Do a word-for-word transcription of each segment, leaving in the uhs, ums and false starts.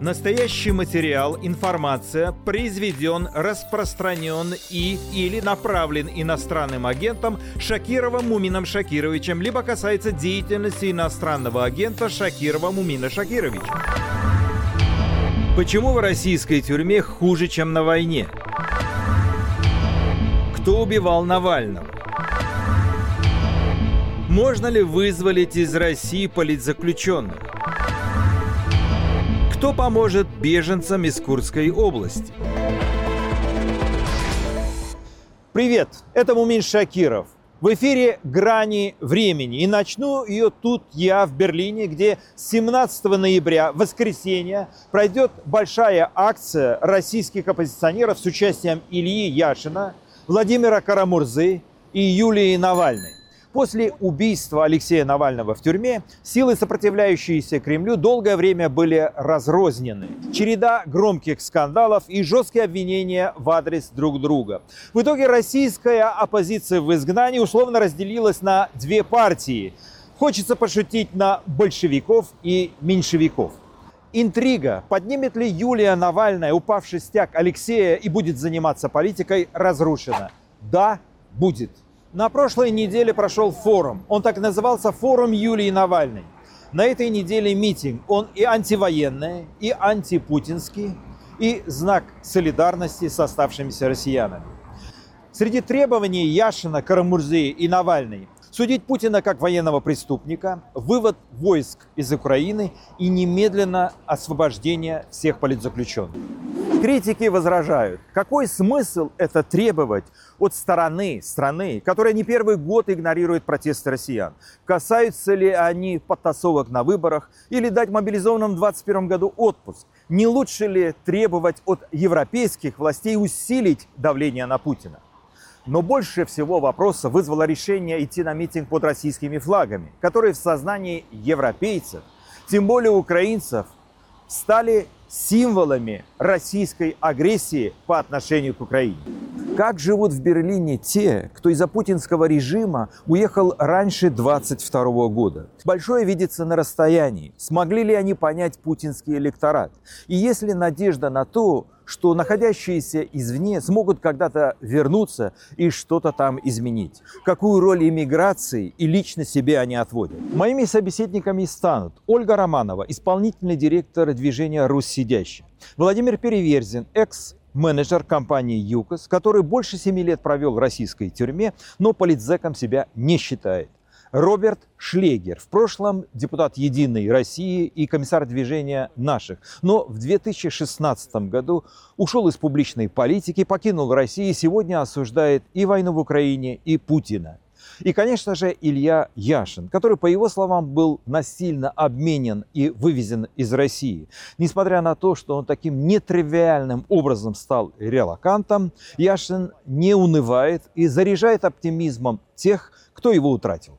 Настоящий материал, информация произведен, распространен и или направлен иностранным агентом Шакировым Мумином Шакировичем, либо касается деятельности иностранного агента Шакирова Мумина Шакировича. Почему в российской тюрьме хуже, чем на войне? Кто убивал Навального? Можно ли вызволить из России политзаключенных? Кто поможет беженцам из Курской области? Привет, это Мумин Шакиров. В эфире «Грани времени». И начну ее тут я, в Берлине, где семнадцатого ноября, воскресенье, пройдет большая акция российских оппозиционеров с участием Ильи Яшина, Владимира Карамурзы и Юлии Навальной. После убийства Алексея Навального в тюрьме силы, сопротивляющиеся Кремлю, долгое время были разрознены. Череда громких скандалов и жесткие обвинения в адрес друг друга. В итоге российская оппозиция в изгнании условно разделилась на две партии. Хочется пошутить на большевиков и меньшевиков. Интрига, поднимет ли Юлия Навальная упавший стяг Алексея и будет заниматься политикой, разрушена. Да, будет. На прошлой неделе прошел форум. Он так и назывался «Форум Юлии Навальной». На этой неделе митинг. Он и антивоенный, и антипутинский, и знак солидарности с оставшимися россиянами. Среди требований Яшина, Карамурзы и Навальной судить Путина как военного преступника, вывод войск из Украины и немедленно освобождение всех политзаключенных. Критики возражают, какой смысл это требовать от стороны, страны, которая не первый год игнорирует протесты россиян? Касаются ли они подтасовок на выборах или дать мобилизованным в двадцать первом году отпуск? Не лучше ли требовать от европейских властей усилить давление на Путина? Но больше всего вопросов вызвало решение идти на митинг под российскими флагами, которые в сознании европейцев, тем более украинцев, стали символами российской агрессии по отношению к Украине. Как живут в Берлине те, кто из-за путинского режима уехал раньше двадцать второго года? Большое видится на расстоянии. Смогли ли они понять путинский электорат? И есть ли надежда на то, что находящиеся извне смогут когда-то вернуться и что-то там изменить? Какую роль иммиграции и лично себе они отводят? Моими собеседниками станут Ольга Романова, исполнительный директор движения «Русь сидящая», Владимир Переверзин, экс-менеджер компании ЮКОС, который больше семи лет провел в российской тюрьме, но политзеком себя не считает, Роберт Шлегер, в прошлом депутат «Единой России» и комиссар движения «Наших», но в две тысячи шестнадцатом году ушел из публичной политики, покинул Россию и сегодня осуждает и войну в Украине, и Путина. И, конечно же, Илья Яшин, который, по его словам, был насильно обменен и вывезен из России. Несмотря на то, что он таким нетривиальным образом стал релокантом, Яшин не унывает и заряжает оптимизмом тех, кто его утратил.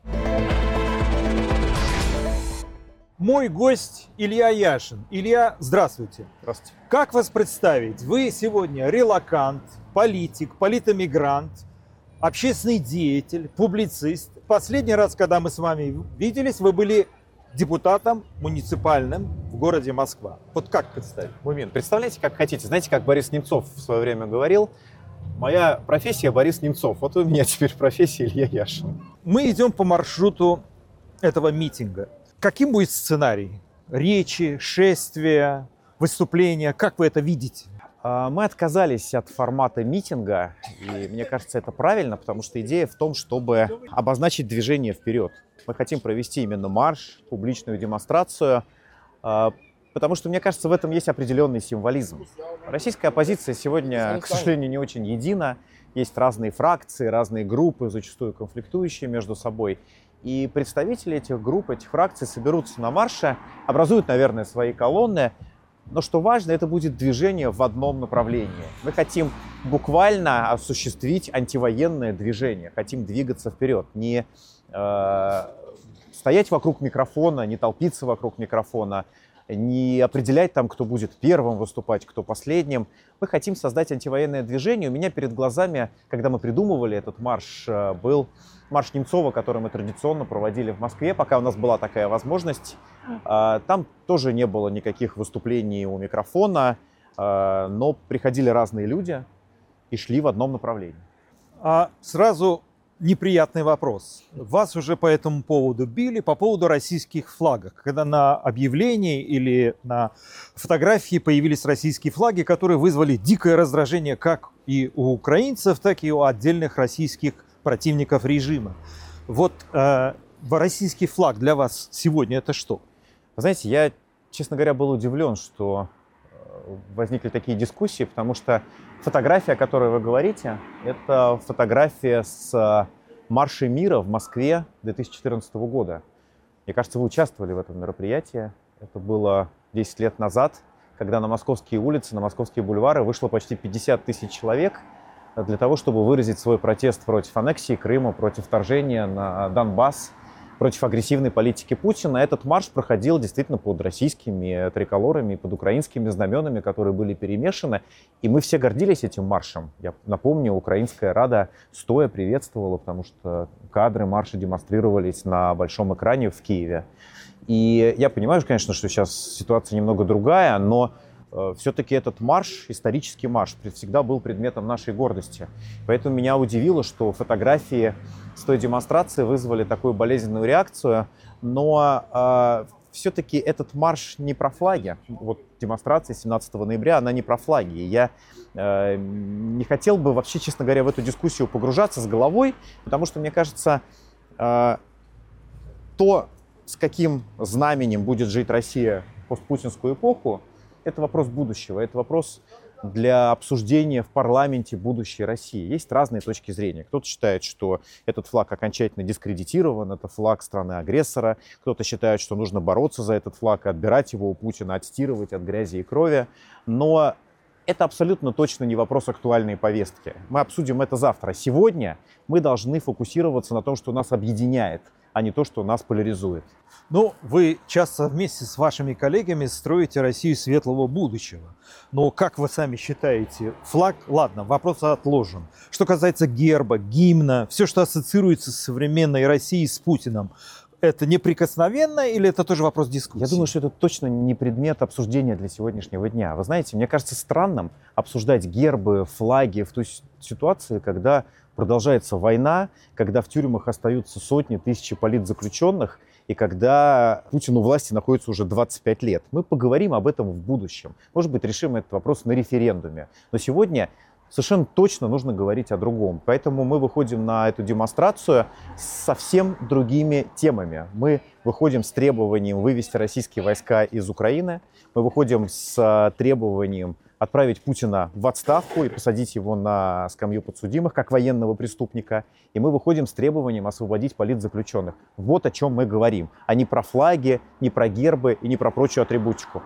Мой гость Илья Яшин. Илья, здравствуйте. Здравствуйте. Как вас представить? Вы сегодня релокант, политик, политэмигрант, общественный деятель, публицист. Последний раз, когда мы с вами виделись, вы были депутатом муниципальным в городе Москва. Вот как представить? Мумин, представляете, как хотите. Знаете, как Борис Немцов в свое время говорил, моя профессия Борис Немцов, вот у меня теперь профессия Илья Яшин. Мы идем по маршруту этого митинга. Каким будет сценарий? Речи, шествия, выступления? Как вы это видите? Мы отказались от формата митинга, и мне кажется, это правильно, потому что идея в том, чтобы обозначить движение вперед. Мы хотим провести именно марш, публичную демонстрацию, потому что, мне кажется, в этом есть определенный символизм. Российская оппозиция сегодня, к сожалению, не очень едина. Есть разные фракции, разные группы, зачастую конфликтующие между собой. И представители этих групп, этих фракций соберутся на марше, образуют, наверное, свои колонны. Но что важно, это будет движение в одном направлении. Мы хотим буквально осуществить антивоенное движение, хотим двигаться вперед, не э, стоять вокруг микрофона, не толпиться вокруг микрофона, не определять там, кто будет первым выступать, кто последним. Мы хотим создать антивоенное движение. У меня перед глазами, когда мы придумывали этот марш, был марш Немцова, который мы традиционно проводили в Москве, пока у нас была такая возможность. Там тоже не было никаких выступлений у микрофона, но приходили разные люди и шли в одном направлении. А сразу неприятный вопрос. Вас уже по этому поводу били, по поводу российских флагов. Когда на объявлении или на фотографии появились российские флаги, которые вызвали дикое раздражение как и у украинцев, так и у отдельных российских противников режима. Вот э, российский флаг для вас сегодня это что? Вы знаете, я, честно говоря, был удивлен, что возникли такие дискуссии, потому что фотография, о которой вы говорите, это фотография с марша мира в Москве две тысячи четырнадцатого года. Мне кажется, вы участвовали в этом мероприятии. Это было десять лет назад, когда на московские улицы, на московские бульвары вышло почти пятьдесят тысяч человек для того, чтобы выразить свой протест против аннексии Крыма, против вторжения на Донбасс, против агрессивной политики Путина. Этот марш проходил действительно под российскими триколорами, под украинскими знаменами, которые были перемешаны. И мы все гордились этим маршем. Я напомню, Украинская Рада стоя приветствовала, потому что кадры марша демонстрировались на большом экране в Киеве. И я понимаю, конечно, что сейчас ситуация немного другая, но все-таки этот марш, исторический марш, всегда был предметом нашей гордости. Поэтому меня удивило, что фотографии с той демонстрации вызвали такую болезненную реакцию. Но э, все-таки этот марш не про флаги. Вот демонстрация семнадцатого ноября, она не про флаги. И я э, не хотел бы вообще, честно говоря, в эту дискуссию погружаться с головой, потому что, мне кажется, э, то, с каким знаменем будет жить Россия в постпутинскую эпоху, это вопрос будущего, это вопрос для обсуждения в парламенте будущей России. Есть разные точки зрения. Кто-то считает, что этот флаг окончательно дискредитирован, это флаг страны-агрессора. Кто-то считает, что нужно бороться за этот флаг, отбирать его у Путина, отстирывать от грязи и крови. Но это абсолютно точно не вопрос актуальной повестки. Мы обсудим это завтра. Сегодня мы должны фокусироваться на том, что нас объединяет, а не то, что нас поляризует. Ну, вы часто вместе с вашими коллегами строите Россию светлого будущего. Но, как вы сами считаете, флаг, ладно, вопрос отложен. Что касается герба, гимна, все, что ассоциируется с современной Россией, с Путиным, это неприкосновенно или это тоже вопрос дискуссии? Я думаю, что это точно не предмет обсуждения для сегодняшнего дня. Вы знаете, мне кажется странным обсуждать гербы, флаги в той ситуации, когда продолжается война, когда в тюрьмах остаются сотни, тысячи политзаключенных, и когда Путин у власти находится уже двадцать пять лет. Мы поговорим об этом в будущем. Может быть, решим этот вопрос на референдуме. Но сегодня совершенно точно нужно говорить о другом. Поэтому мы выходим на эту демонстрацию с совсем другими темами. Мы выходим с требованием вывести российские войска из Украины. Мы выходим с требованием отправить Путина в отставку и посадить его на скамью подсудимых как военного преступника. И мы выходим с требованием освободить политзаключенных. Вот о чем мы говорим. А не про флаги, не про гербы и не про прочую атрибутику.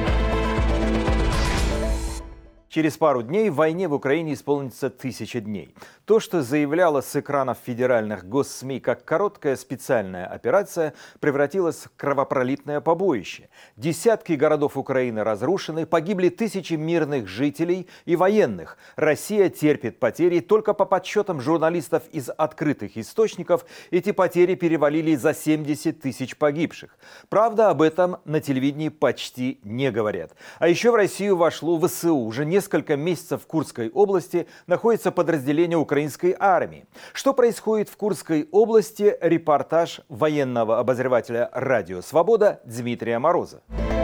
Через пару дней войне в Украине исполнится тысяча дней. То, что заявляло с экранов федеральных госсми как короткая специальная операция, превратилось в кровопролитное побоище. Десятки городов Украины разрушены, погибли тысячи мирных жителей и военных. Россия терпит потери. Только по подсчетам журналистов из открытых источников эти потери перевалили за семьдесят тысяч погибших. Правда, об этом на телевидении почти не говорят. А еще в Россию вошло ВСУ. Уже несколько месяцев в Курской области находится подразделение украинской армии. Что происходит в Курской области? Репортаж военного обозревателя «Радио Свобода» Дмитрия Мороза.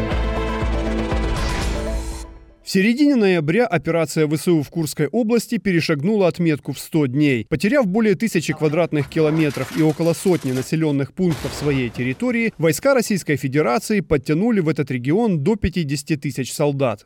В середине ноября операция ВСУ в Курской области перешагнула отметку в сто дней. Потеряв более тысячи квадратных километров и около сотни населенных пунктов своей территории, войска Российской Федерации подтянули в этот регион до пятидесяти тысяч солдат.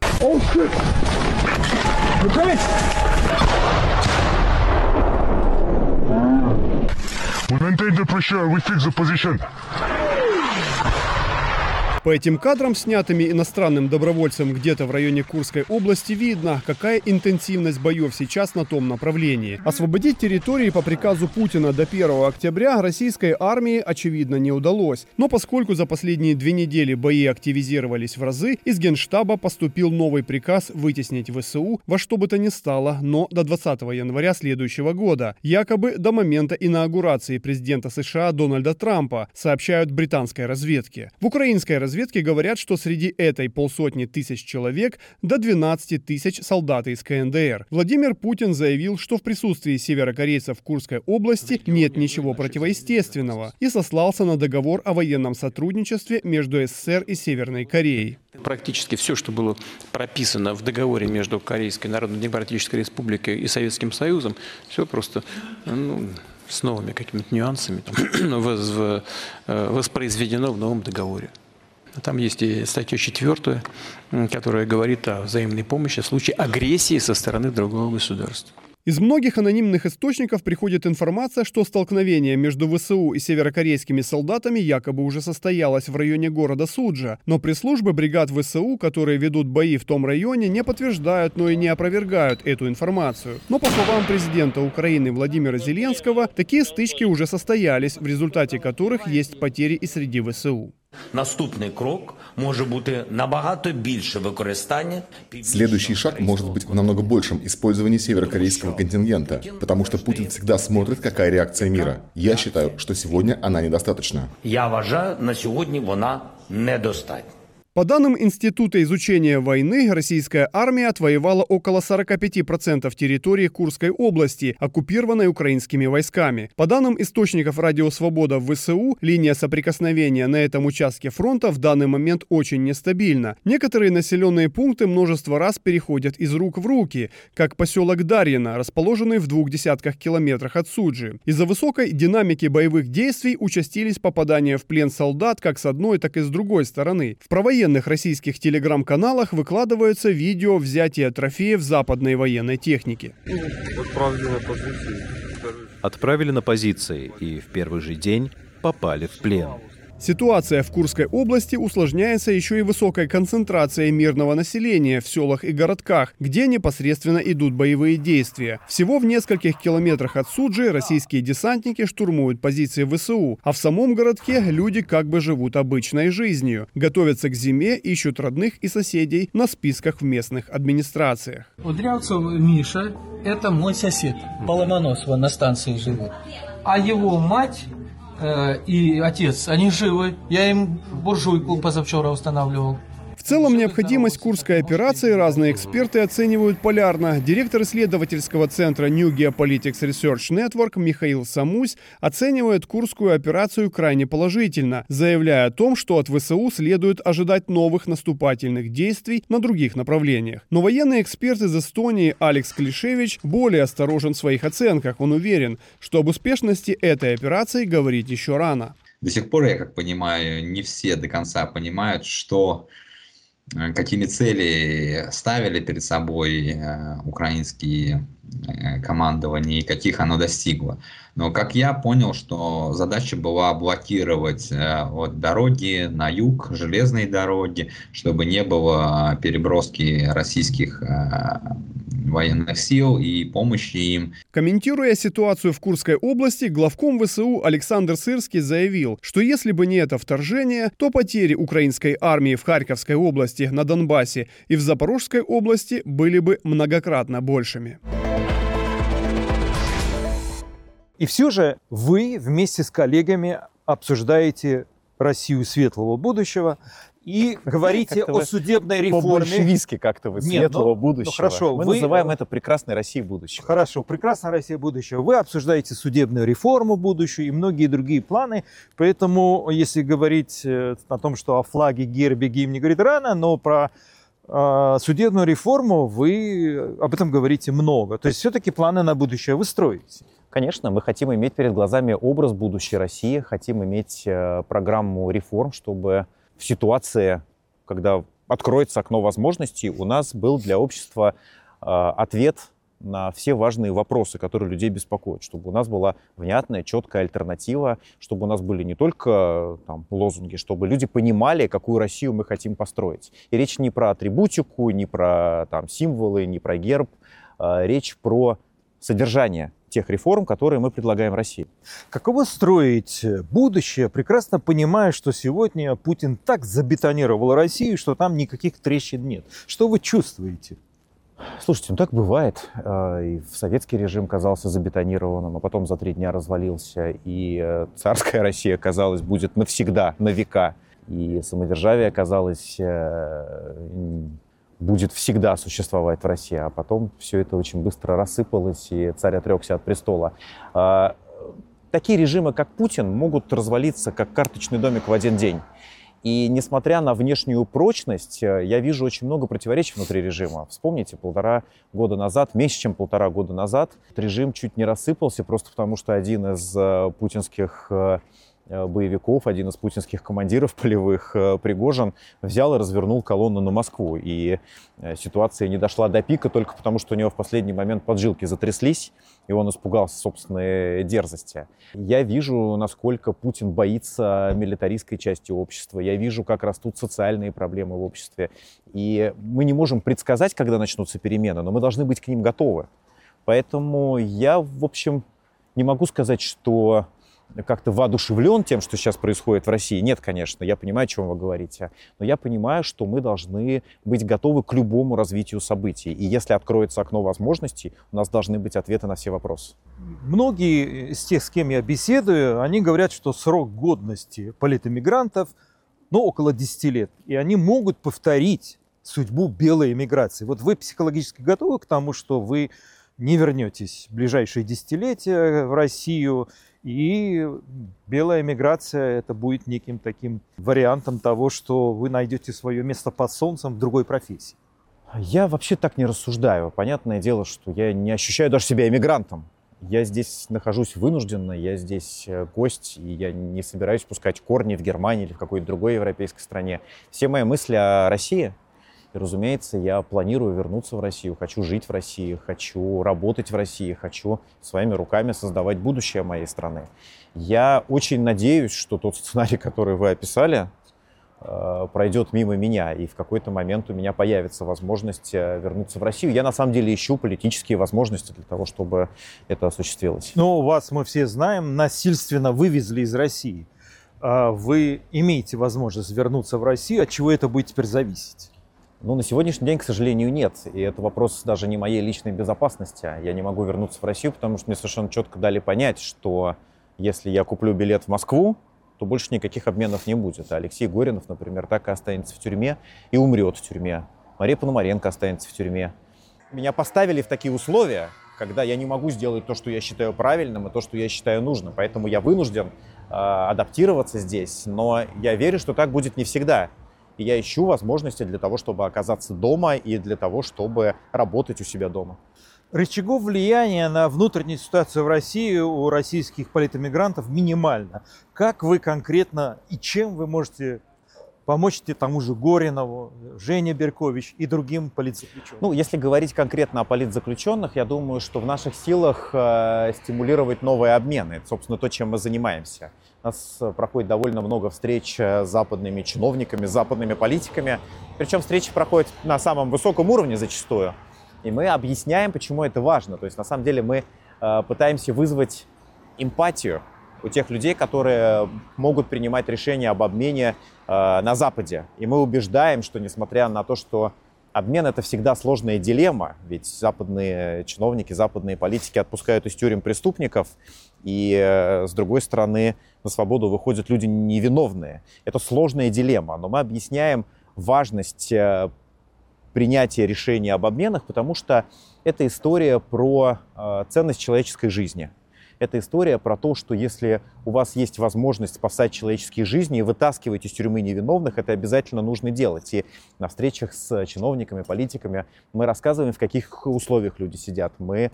По этим кадрам, снятыми иностранным добровольцем где-то в районе Курской области, видно, какая интенсивность боев сейчас на том направлении. Освободить территории по приказу Путина до первого октября российской армии, очевидно, не удалось. Но поскольку за последние две недели бои активизировались в разы, из Генштаба поступил новый приказ вытеснить ВСУ во что бы то ни стало, но до двадцатого января следующего года, якобы до момента инаугурации президента США Дональда Трампа, сообщают британской разведке. В украинской разведке говорят, что среди этой полсотни тысяч человек до двенадцати тысяч солдат из КНДР. Владимир Путин заявил, что в присутствии северокорейцев в Курской области нет ничего противоестественного и сослался на договор о военном сотрудничестве между СССР и Северной Кореей. Практически все, что было прописано в договоре между Корейской Народно-Демократической Республикой и Советским Союзом, все просто ну, с новыми какими-то нюансами там, воспроизведено в новом договоре. Там есть и статья четвертая, которая говорит о взаимной помощи в случае агрессии со стороны другого государства. Из многих анонимных источников приходит информация, что столкновение между ВСУ и северокорейскими солдатами якобы уже состоялось в районе города Суджа. Но пресс-службы бригад ВСУ, которые ведут бои в том районе, не подтверждают, но и не опровергают эту информацию. Но по словам президента Украины Владимира Зеленского, такие стычки уже состоялись, в результате которых есть потери и среди ВСУ. Наступний крок може бути набагато більше використання. Следующий шаг может быть в намного большем использовании северокорейского контингента, потому что Путин всегда смотрит, какая реакция мира. Я считаю, что сегодня она недостаточна. Я вважаю, на сьогодні вона недостатня. По данным Института изучения войны, российская армия отвоевала около сорока пяти процентов территории Курской области, оккупированной украинскими войсками. По данным источников «Радио Свобода» в ВСУ, линия соприкосновения на этом участке фронта в данный момент очень нестабильна. Некоторые населенные пункты множество раз переходят из рук в руки, как поселок Дарьино, расположенный в двух десятках километрах от Суджи. Из-за высокой динамики боевых действий участились попадания в плен солдат как с одной, так и с другой стороны. В провоенных В российских телеграм-каналах выкладываются видео взятия трофеев западной военной техники. Отправили на позиции. Отправили на позиции и в первый же день попали в плен. Ситуация в Курской области усложняется еще и высокой концентрацией мирного населения в селах и городках, где непосредственно идут боевые действия. Всего в нескольких километрах от Суджи российские десантники штурмуют позиции ВСУ, а в самом городке люди как бы живут обычной жизнью. Готовятся к зиме, ищут родных и соседей на списках в местных администрациях. Удрявцев Миша – это мой сосед. По Ломоносово на станции живет. А его мать и отец, они живы. Я им буржуйку позавчера устанавливал. В целом необходимость Курской операции разные эксперты оценивают полярно. Директор исследовательского центра New Geopolitics Research Network Михаил Самусь оценивает Курскую операцию крайне положительно, заявляя о том, что от ВСУ следует ожидать новых наступательных действий на других направлениях. Но военный эксперт из Эстонии Алекс Клишевич более осторожен в своих оценках. Он уверен, что об успешности этой операции говорить еще рано. До сих пор, я как понимаю, не все до конца понимают, что какими цели ставили перед собой э, украинские э, командования и каких оно достигло. Но как я понял, что задача была блокировать э, вот, дороги на юг, железные дороги, чтобы не было переброски российских э, военных сил и помощи им. Комментируя ситуацию в Курской области, главком ВСУ Александр Сырский заявил, что если бы не это вторжение, то потери украинской армии в Харьковской области, на Донбассе и в Запорожской области были бы многократно большими. И все же вы вместе с коллегами обсуждаете Россию светлого будущего и говорите о судебной реформе. По-большевистски как-то вы светлого Нет, ну, будущего. Ну, хорошо, Мы вы... называем это прекрасной Россией будущего. Хорошо, прекрасная Россия будущего. Вы обсуждаете судебную реформу будущую и многие другие планы. Поэтому, если говорить о том, что о флаге, гербе, гимне говорит рано, но про э, судебную реформу вы об этом говорите много. То есть все-таки планы на будущее вы строите. Конечно, мы хотим иметь перед глазами образ будущей России, хотим иметь э, программу реформ, чтобы в ситуации, когда откроется окно возможностей, у нас был для общества э, ответ на все важные вопросы, которые людей беспокоят, чтобы у нас была внятная, четкая альтернатива, чтобы у нас были не только там, лозунги, чтобы люди понимали, какую Россию мы хотим построить. И речь не про атрибутику, не про там, символы, не про герб, а речь про содержание тех реформ, которые мы предлагаем России. Каково строить будущее, прекрасно понимая, что сегодня Путин так забетонировал Россию, что там никаких трещин нет? Что вы чувствуете? Слушайте, ну так бывает. И в советский режим казался забетонированным, а потом за три дня развалился. И царская Россия, казалось, будет навсегда, на века. И самодержавие, казалось, будет всегда существовать в России. А потом все это очень быстро рассыпалось, и царь отрекся от престола. Такие режимы, как Путин, могут развалиться, как карточный домик в один день. И несмотря на внешнюю прочность, я вижу очень много противоречий внутри режима. Вспомните, полтора года назад, меньше чем полтора года назад, режим чуть не рассыпался, просто потому что один из путинских боевиков, один из путинских командиров полевых, Пригожин, взял и развернул колонну на Москву. И ситуация не дошла до пика только потому, что у него в последний момент поджилки затряслись, и он испугался собственной дерзости. Я вижу, насколько Путин боится милитаристской части общества. Я вижу, как растут социальные проблемы в обществе. И мы не можем предсказать, когда начнутся перемены, но мы должны быть к ним готовы. Поэтому я, в общем, не могу сказать, что как-то воодушевлен тем, что сейчас происходит в России. Нет, конечно, я понимаю, о чем вы говорите. Но я понимаю, что мы должны быть готовы к любому развитию событий. И если откроется окно возможностей, у нас должны быть ответы на все вопросы. Многие из тех, с кем я беседую, они говорят, что срок годности политэмигрантов, ну, около десяти лет. И они могут повторить судьбу белой эмиграции. Вот вы психологически готовы к тому, что вы не вернетесь в ближайшие десятилетия в Россию, и белая эмиграция это будет неким таким вариантом того, что вы найдете свое место под солнцем в другой профессии? Я вообще так не рассуждаю. Понятное дело, что я не ощущаю даже себя эмигрантом. Я здесь нахожусь вынужденно, я здесь гость, и я не собираюсь пускать корни в Германии или в какой-то другой европейской стране. Все мои мысли о России. И, разумеется, я планирую вернуться в Россию, хочу жить в России, хочу работать в России, хочу своими руками создавать будущее моей страны. Я очень надеюсь, что тот сценарий, который вы описали, пройдет мимо меня, и в какой-то момент у меня появится возможность вернуться в Россию. Я на самом деле ищу политические возможности для того, чтобы это осуществилось. Ну, вас мы все знаем, насильственно вывезли из России. Вы имеете возможность вернуться в Россию, от чего это будет теперь зависеть? Ну, на сегодняшний день, к сожалению, нет. И это вопрос даже не моей личной безопасности. Я не могу вернуться в Россию, потому что мне совершенно четко дали понять, что если я куплю билет в Москву, то больше никаких обменов не будет. А Алексей Горинов, например, так и останется в тюрьме и умрет в тюрьме. Мария Пономаренко останется в тюрьме. Меня поставили в такие условия, когда я не могу сделать то, что я считаю правильным, и то, что я считаю нужным. Поэтому я вынужден э, адаптироваться здесь. Но я верю, что так будет не всегда. И я ищу возможности для того, чтобы оказаться дома и для того, чтобы работать у себя дома. Рычагов влияния на внутреннюю ситуацию в России у российских политэмигрантов минимально. Как вы конкретно и чем вы можете помочь тому же Горинову, Жене Беркович и другим политзаключенным? Ну, если говорить конкретно о политзаключенных, я думаю, что в наших силах э, стимулировать новые обмены. Это, собственно, то, чем мы занимаемся. У нас проходит довольно много встреч с западными чиновниками, с западными политиками. Причем встречи проходят на самом высоком уровне зачастую. И мы объясняем, почему это важно. То есть, на самом деле, мы э, пытаемся вызвать эмпатию у тех людей, которые могут принимать решения об обмене э, на Западе. И мы убеждаем, что несмотря на то, что обмен — это всегда сложная дилемма, ведь западные чиновники, западные политики отпускают из тюрем преступников, и, э, с другой стороны, на свободу выходят люди невиновные. Это сложная дилемма, но мы объясняем важность э, принятия решения об обменах, потому что это история про э, ценность человеческой жизни. Это история про то, что если у вас есть возможность спасать человеческие жизни и вытаскивать из тюрьмы невиновных, это обязательно нужно делать. И на встречах с чиновниками, политиками мы рассказываем, в каких условиях люди сидят. Мы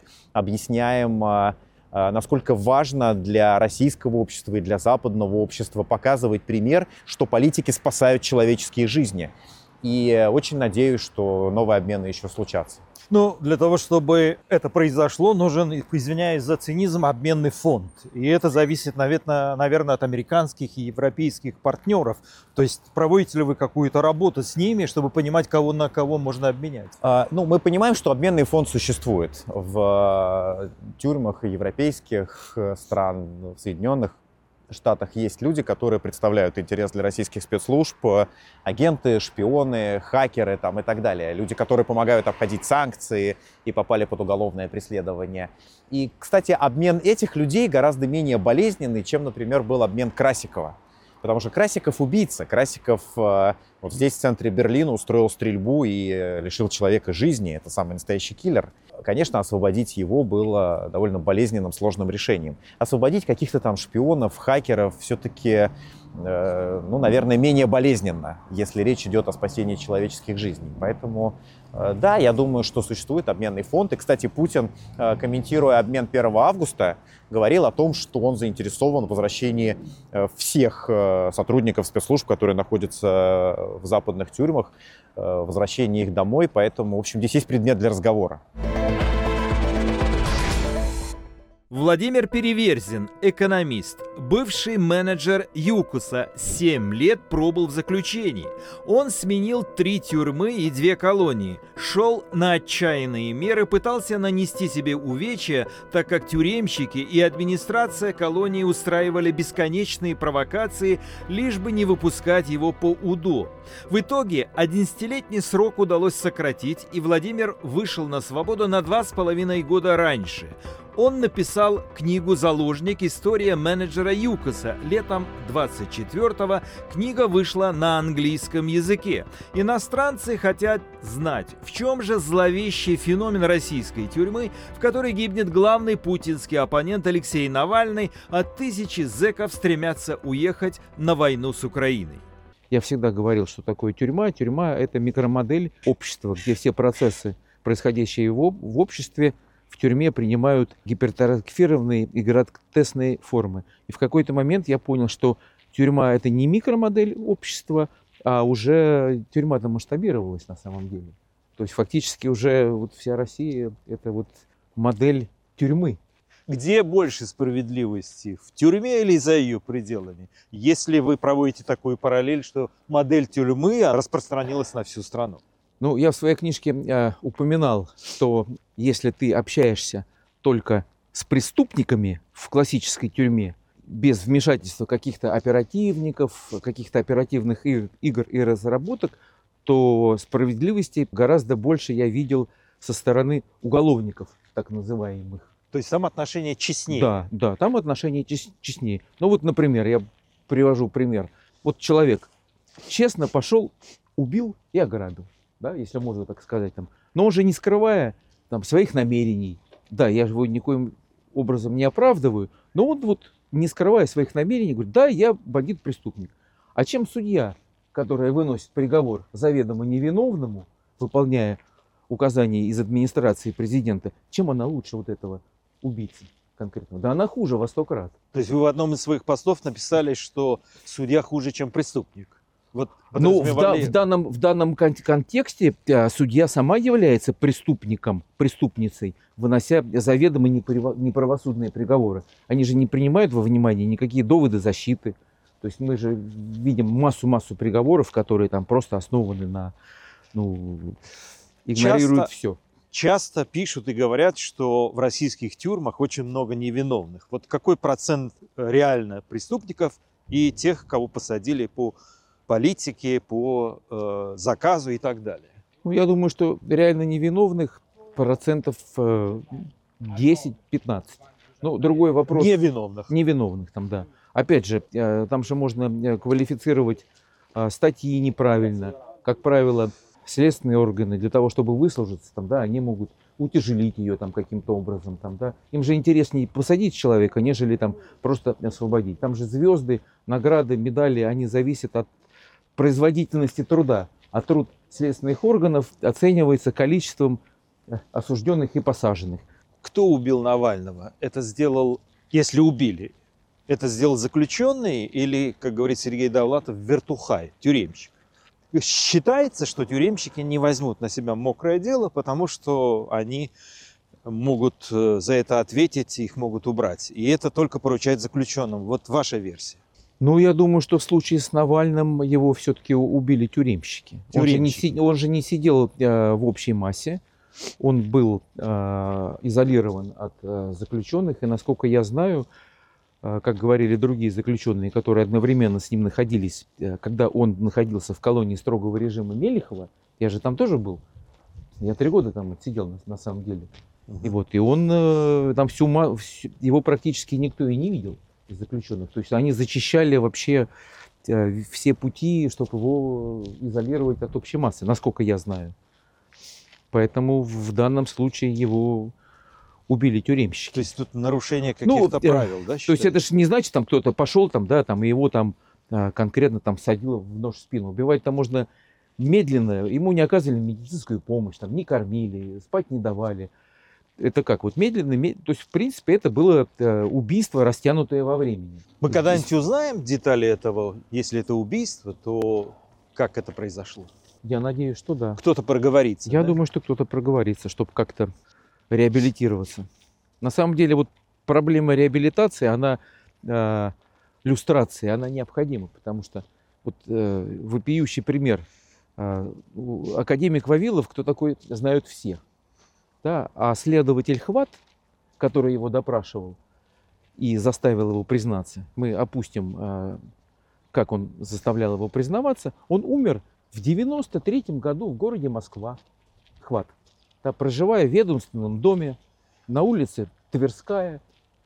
объясняем, насколько важно для российского общества и для западного общества показывать пример, что политики спасают человеческие жизни. И очень надеюсь, что новые обмены еще случатся. Ну, для того, чтобы это произошло, нужен, извиняюсь за цинизм, обменный фонд. И это зависит, наверное, наверное, от американских и европейских партнеров. То есть проводите ли вы какую-то работу с ними, чтобы понимать, кого на кого можно обменять? А, ну, мы понимаем, что обменный фонд существует в тюрьмах европейских стран, в Соединенных Штатах есть люди, которые представляют интерес для российских спецслужб, агенты, шпионы, хакеры там, и так далее. Люди, которые помогают обходить санкции и попали под уголовное преследование. И, кстати, обмен этих людей гораздо менее болезненный, чем, например, был обмен Красикова. Потому что Красиков убийца. Красиков вот здесь, в центре Берлина, устроил стрельбу и лишил человека жизни. Это самый настоящий киллер. Конечно, освободить его было довольно болезненным, сложным решением. Освободить каких-то там шпионов, хакеров все-таки, э, ну, наверное, менее болезненно, если речь идет о спасении человеческих жизней. Поэтому, э, да, я думаю, что существует обменный фонд. И, кстати, Путин, э, комментируя обмен первого августа, говорил о том, что он заинтересован в возвращении э, всех э, сотрудников спецслужб, которые находятся в западных тюрьмах, э, возвращении их домой. Поэтому, в общем, здесь есть предмет для разговора. Владимир Переверзин, экономист, бывший менеджер ЮКОСа, семь лет пробыл в заключении. Он сменил три тюрьмы и две колонии, шел на отчаянные меры, пытался нанести себе увечья, так как тюремщики и администрация колонии устраивали бесконечные провокации, лишь бы не выпускать его по УДО. В итоге одиннадцатилетний срок удалось сократить, и Владимир вышел на свободу на два с половиной года раньше. Он написал книгу «Заложник. История менеджера ЮКОСа». Летом двадцать четвёртого книга вышла на английском языке. Иностранцы хотят знать, в чем же зловещий феномен российской тюрьмы, в которой гибнет главный путинский оппонент Алексей Навальный, а тысячи зэков стремятся уехать на войну с Украиной. Я всегда говорил, что такое тюрьма. Тюрьма – это микромодель общества, где все процессы, происходящие в, в обществе, в тюрьме принимают гипертрофированные и гротескные формы. И в какой-то момент я понял, что тюрьма – это не микромодель общества, а уже тюрьма-то масштабировалась на самом деле. То есть фактически уже вот вся Россия – это вот модель тюрьмы. Где больше справедливости, в тюрьме или за ее пределами? Если вы проводите такую параллель, что модель тюрьмы распространилась на всю страну. Ну, я в своей книжке э, упоминал, что если ты общаешься только с преступниками в классической тюрьме, без вмешательства каких-то оперативников, каких-то оперативных игр и разработок, то справедливости гораздо больше я видел со стороны уголовников, так называемых. То есть там отношения честнее? Да, да, там отношения честнее. Ну вот, например, я привожу пример. Вот человек честно пошел, убил и ограбил. Да, если можно так сказать, там. Но он же не скрывая там, своих намерений. Да, я же его никоим образом не оправдываю, но он вот не скрывая своих намерений говорит, да, я бандит-преступник. А чем судья, которая выносит приговор заведомо невиновному, выполняя указания из администрации президента, чем она лучше вот этого убийцы конкретного? Да она хуже во сто крат. То есть вы в одном из своих постов написали, что судья хуже, чем преступник? Вот, ну, в, да, в, данном, в данном кон- контексте а, судья сама является преступником, преступницей, вынося заведомо неправо- неправосудные приговоры. Они же не принимают во внимание никакие доводы защиты. То есть мы же видим массу-массу приговоров, которые там просто основаны на, ну, игнорируют часто, все. Часто пишут и говорят, что в российских тюрьмах очень много невиновных. Вот какой процент реально преступников и тех, кого посадили по политике, по э, заказу и так далее? Ну, я думаю, что реально невиновных процентов э, десять-пятнадцать. Ну, другой вопрос. Невиновных. Невиновных там, да. Опять же, э, там же можно квалифицировать э, статьи неправильно. Как правило, следственные органы для того, чтобы выслужиться, там, да, они могут утяжелить ее там каким-то образом. Там, да. Им же интереснее посадить человека, нежели там просто освободить. Там же звезды, награды, медали, они зависят от производительности труда. А труд следственных органов оценивается количеством осужденных и посаженных. Кто убил Навального? Это сделал, если убили, это сделал заключенный или, как говорит Сергей Довлатов, вертухай, тюремщик? Считается, что тюремщики не возьмут на себя мокрое дело, потому что они могут за это ответить, их могут убрать. И это только поручает заключенным. Вот ваша версия. Ну, я думаю, что в случае с Навальным его все-таки убили тюремщики. тюремщики. Он, же не, си- он же не сидел э, в общей массе. Он был э, изолирован от э, заключенных. И, насколько я знаю, э, как говорили другие заключенные, которые одновременно с ним находились, э, когда он находился в колонии строгого режима Мелихова, я же там тоже был. Я три года там отсидел на, на самом деле. И вот, и он э, там всю, всю, его практически никто и не видел из заключенных. То есть они зачищали вообще э, все пути, чтобы его изолировать от общей массы, насколько я знаю. Поэтому в данном случае его убили тюремщики. То есть тут нарушение каких-то ну, правил, да? Считаете? То есть это же не значит, там кто-то пошел там, да, там и его там э, конкретно там всадило в нож в спину. Убивать там можно медленно, ему не оказывали медицинскую помощь, там не кормили, спать не давали. Это как? Вот медленно, медленно, то есть, в принципе, это было убийство, растянутое во времени. Мы когда-нибудь узнаем детали этого? Если это убийство, то как это произошло? Я надеюсь, что да. Кто-то проговорится. Я да? думаю, что кто-то проговорится, чтобы как-то реабилитироваться. На самом деле, вот проблема реабилитации, она, э, люстрации, она необходима, потому что вот э, вопиющий пример. Э, академик Вавилов, кто такой, знают все. Да, а следователь Хват, который его допрашивал и заставил его признаться, мы опустим, как он заставлял его признаваться, он умер в девяносто третьем году в городе Москва, Хват, да, проживая в ведомственном доме на улице Тверская,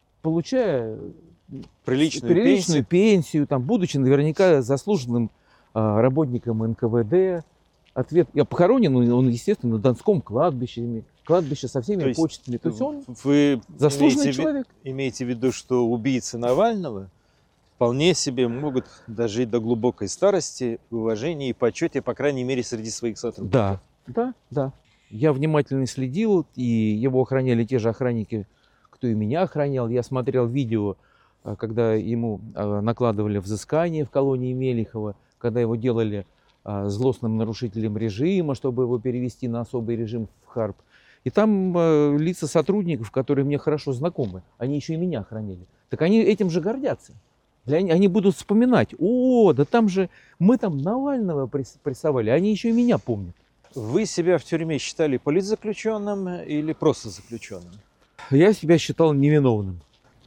получая приличную, приличную пенсию, пенсию там, будучи наверняка заслуженным работником эн ка вэ дэ. Ответ, я похоронен, он, естественно, на Донском кладбище, кладбище со всеми то почестями. То есть он вы заслуженный имеете человек. Ви, имеете в виду, что убийцы Навального вполне себе могут дожить до глубокой старости, уважения и почете, по крайней мере, среди своих сотрудников? Да, да, да. Я внимательно следил, и его охраняли те же охранники, кто и меня охранял. Я смотрел видео, когда ему накладывали взыскание в колонии Мелихова, когда его делали злостным нарушителем режима, чтобы его перевести на особый режим в Харп. И там э, лица сотрудников, которые мне хорошо знакомы, они еще и меня охраняли. Так они этим же гордятся. Для, они будут вспоминать: о, да там же мы там Навального прессовали, они еще и меня помнят. Вы себя в тюрьме считали политзаключенным или просто заключенным? Я себя считал невиновным.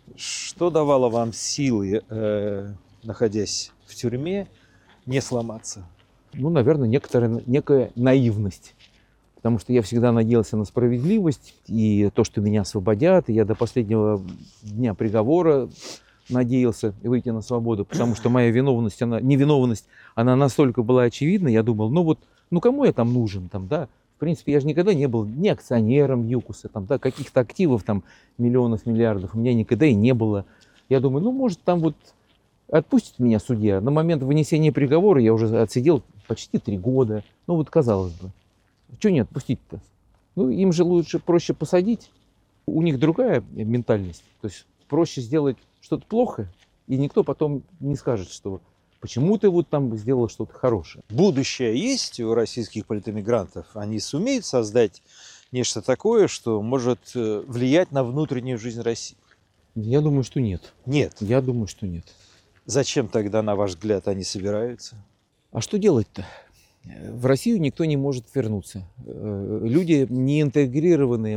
Что давало вам силы, э, находясь в тюрьме, не сломаться? Ну, наверное, некоторая, некая наивность. Потому что я всегда надеялся на справедливость и то, что меня освободят. И я до последнего дня приговора надеялся выйти на свободу. Потому что моя виновность, она, невиновность, она настолько была очевидна. Я думал, ну вот, ну кому я там нужен? Там, да? В принципе, я же никогда не был ни акционером ЮКОСа, там, да, каких-то активов, там, миллионов, миллиардов у меня никогда и не было. Я думаю, ну, может, там вот отпустит меня судья. На момент вынесения приговора я уже отсидел почти три года. Ну вот казалось бы, что не отпустить-то? Ну им же лучше, проще посадить. У них другая ментальность. То есть проще сделать что-то плохое, и никто потом не скажет, что почему ты вот там сделал что-то хорошее. Будущее есть у российских политэмигрантов? Они сумеют создать нечто такое, что может влиять на внутреннюю жизнь России? Я думаю, что нет. Нет? Я думаю, что нет. Зачем тогда, на ваш взгляд, они собираются? А что делать-то? В Россию никто не может вернуться. Люди не интегрированы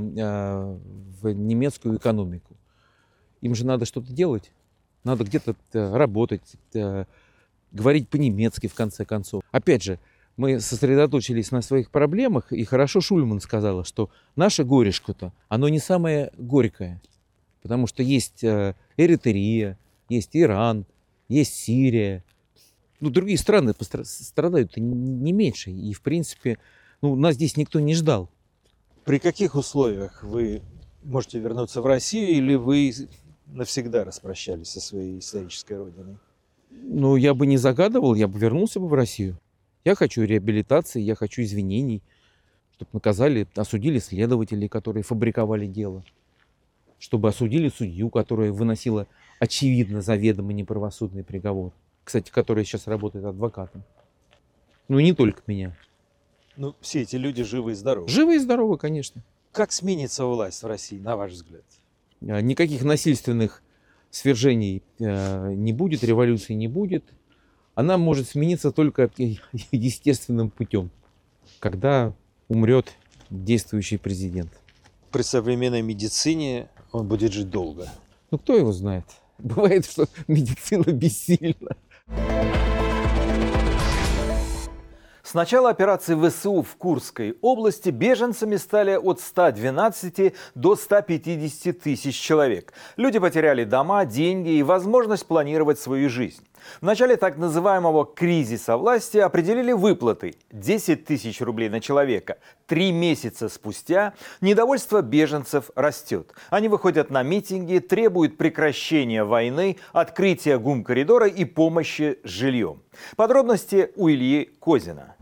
в немецкую экономику. Им же надо что-то делать. Надо где-то работать, говорить по-немецки в конце концов. Опять же, мы сосредоточились на своих проблемах, и хорошо Шульман сказала, что наше горешко-то, оно не самое горькое. Потому что есть Эритрея, есть Иран, есть Сирия. Ну, другие страны страдают не меньше. И, в принципе, ну, нас здесь никто не ждал. При каких условиях вы можете вернуться в Россию, или вы навсегда распрощались со своей исторической родиной? Ну, я бы не загадывал, я бы вернулся бы в Россию. Я хочу реабилитации, я хочу извинений, чтобы наказали, осудили следователей, которые фабриковали дело, чтобы осудили судью, которая выносила очевидно заведомо неправосудный приговор. Кстати, который сейчас работает адвокатом. Ну, не только меня. Ну, все эти люди живы и здоровы. Живы и здоровы, конечно. Как сменится власть в России, на ваш взгляд? Никаких насильственных свержений не будет, революции не будет. Она может смениться только естественным путем, когда умрет действующий президент. При современной медицине он будет жить долго. Ну, кто его знает? Бывает, что медицина бессильна. С начала операции ВСУ в Курской области беженцами стали от ста двенадцати до ста пятидесяти тысяч человек. Люди потеряли дома, деньги и возможность планировать свою жизнь. В начале так называемого кризиса власти определили выплаты – десять тысяч рублей на человека. Три месяца спустя недовольство беженцев растет. Они выходят на митинги, требуют прекращения войны, открытия гум-коридора и помощи с жильем. Подробности у Ильи Козина.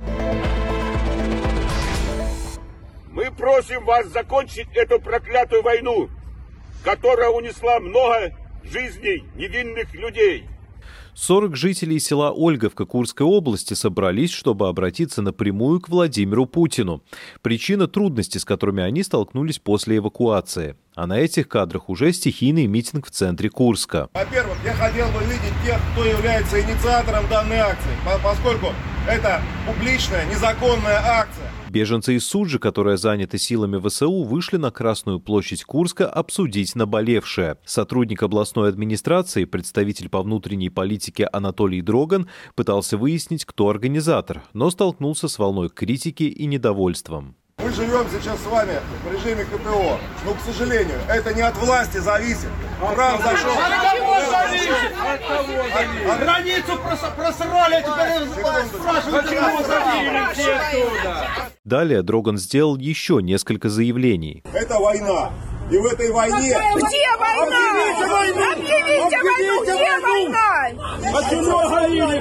Мы просим вас закончить эту проклятую войну, которая унесла много жизней невинных людей. сорок жителей села Ольговка Курской области собрались, чтобы обратиться напрямую к Владимиру Путину. Причина – трудности, с которыми они столкнулись после эвакуации. А на этих кадрах уже стихийный митинг в центре Курска. Во-первых, я хотел бы видеть тех, кто является инициатором данной акции, поскольку это публичная, незаконная акция. Беженцы из Суджи, которые заняты силами ВСУ, вышли на Красную площадь Курска обсудить наболевшее. Сотрудник областной администрации, представитель по внутренней политике Анатолий Дроган, пытался выяснить, кто организатор, но столкнулся с волной критики и недовольством. Мы живем сейчас с вами в режиме КПО, но, к сожалению, это не от власти зависит. Прав зашел. От кого зависит? От кого зависит? Границу просрали, теперь спрашивают, почему забили все оттуда. Далее Дроган сделал еще несколько заявлений. Это война. И в этой войне... Где война? Объявите войну! Где война? Почему оголили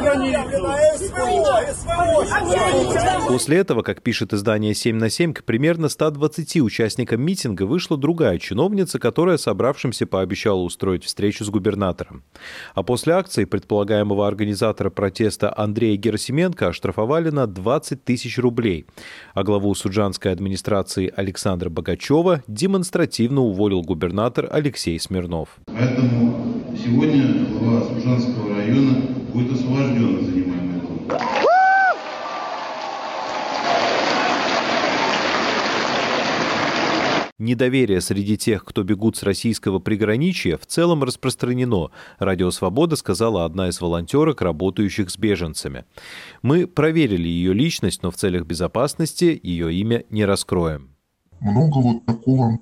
границу? После этого, как пишет издание семь на семь, к примерно ста двадцати участникам митинга вышла другая чиновница, которая собравшимся пообещала устроить встречу с губернатором. А после акции предполагаемого организатора протеста Андрея Герасименко оштрафовали на двадцать тысяч рублей. А главу суджанской администрации Александра Богачева демонстративно уволил губернатор Алексей Смирнов. Поэтому сегодня глава Суджанского района будет освобожден от занимаемой должности. Недоверие среди тех, кто бегут с российского приграничья, в целом распространено. Радио «Свобода» сказала одна из волонтерок, работающих с беженцами. Мы проверили ее личность, но в целях безопасности ее имя не раскроем. Много вот такого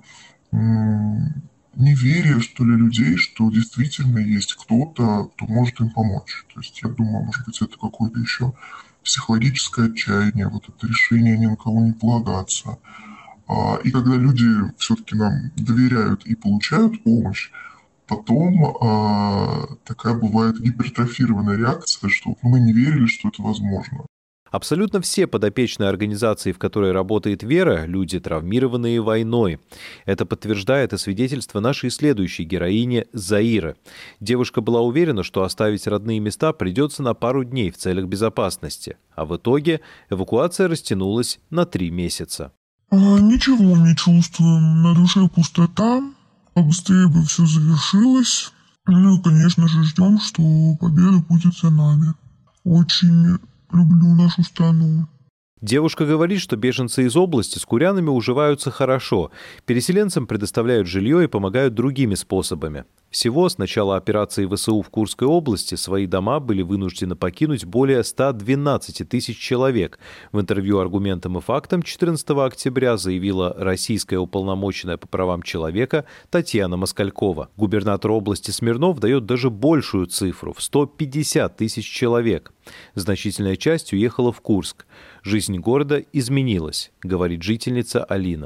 неверия, что ли, людей, что действительно есть кто-то, кто может им помочь. То есть я думаю, может быть, это какое-то еще психологическое отчаяние, вот это решение ни на кого не полагаться. И когда люди все-таки нам доверяют и получают помощь, потом а, такая бывает гипертрофированная реакция, что мы не верили, что это возможно. Абсолютно все подопечные организации, в которой работает Вера, люди, травмированные войной. Это подтверждает и свидетельство нашей следующей героини Заиры. Девушка была уверена, что оставить родные места придется на пару дней в целях безопасности. А в итоге эвакуация растянулась на три месяца. А, ничего не чувствуем, на душе пустота, побыстрее бы все завершилось. Ну и, конечно же, ждем, что победа будет за нами. Очень люблю нашу страну. Девушка говорит, что беженцы из области с курянами уживаются хорошо. Переселенцам предоставляют жилье и помогают другими способами. Всего с начала операции ВСУ в Курской области свои дома были вынуждены покинуть более ста двенадцати тысяч человек. В интервью «Аргументам и фактам» четырнадцатого октября заявила российская уполномоченная по правам человека Татьяна Москалькова. Губернатор области Смирнов дает даже большую цифру – в сто пятьдесят тысяч человек. Значительная часть уехала в Курск. Жизнь города изменилась, говорит жительница Алина.